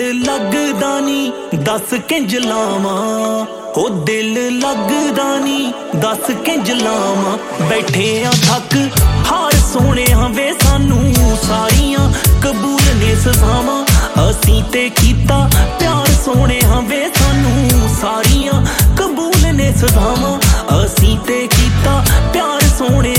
लगदा नी दस किंज लावां हो दिल लगदा नी दस किंज लावां बैठे आ थक हार सोने वे सानू सारियां कबूल ने सजावां असीं ते कीता प्यार सोने वे सानू सारियां कबूल ने सजावां असीं ते कीता प्यार सोने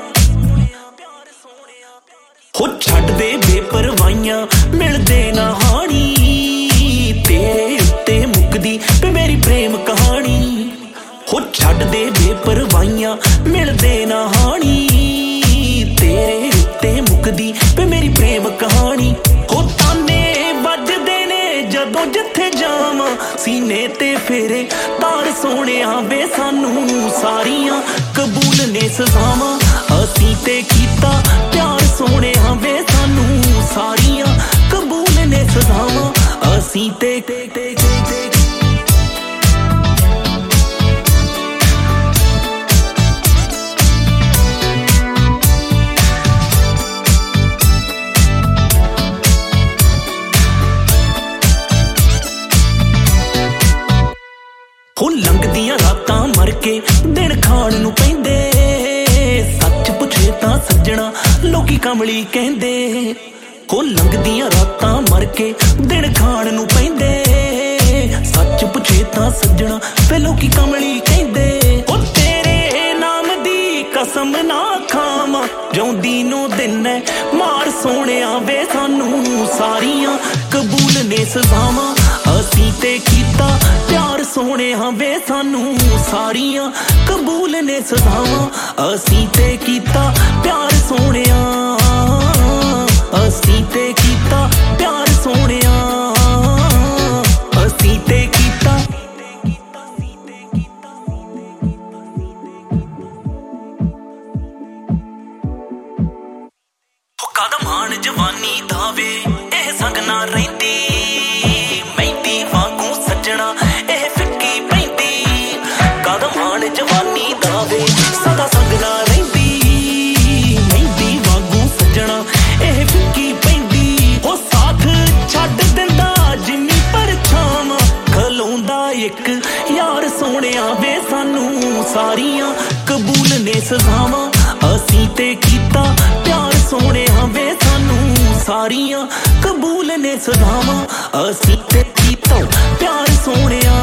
हो छड्ड दे बेपरवाहियां मिलदे ना हानी तेरे उत्ते मुकदी पे मेरी प्रेम कहानी हो छड्ड दे बेपरवाहियां मिलदे ना हानी तेरे उत्ते मुकदी पे मेरी प्रेम कहानी हो ताने वजदे ने जदों जिथे जावां सीने ते फेरे तार सोने वे सानू सारियां कबूल ने सजावां असीं ते कीता प्यार सोने वे सानू सारियां कबूल ने सजावां असीं ते हो लंघदियां रातां मर के दिन खाण नूं पैंदे सच पुछे तां सज्जणा लोकी कमली कहंदे हो लंघदियां रातां मर के दिन खाण नूं पैंदे सच पुछे तां सज्जणा वे लोकी कमली कहंदे हो तेरे नाम दी कसम ना खावां जिउंदी नूं दिन मार सोने वे सानू सारियां कबूल ने सजावां असीं ते कीता प्यार सोने वे सानू सारियां कबूल ने सजावां असीं ते कीता प्यार सोने असीं ते कीता प्यार सोने असीं ते कीता हो कदम आण जवानी दावे एह संग ना रहिंदी मैंदी वांगू सज्जणा एह फिक्की पैंदी कदम आण जवानी दावे सदा संग ना रहिंदी मैंदी वांगू सज्जणा एह फिक्की पैंदी हो साथ छड्ड दिंदा जिन्नी परछावां खलोंदा इक यार सोहणिया वे सानू सारियां कबूल ने सजावां असीं ते कीता प्यार सोहणिया वे सानू सारियां कबूल ने सजावां असीं ते कीता प्यार सोहणिया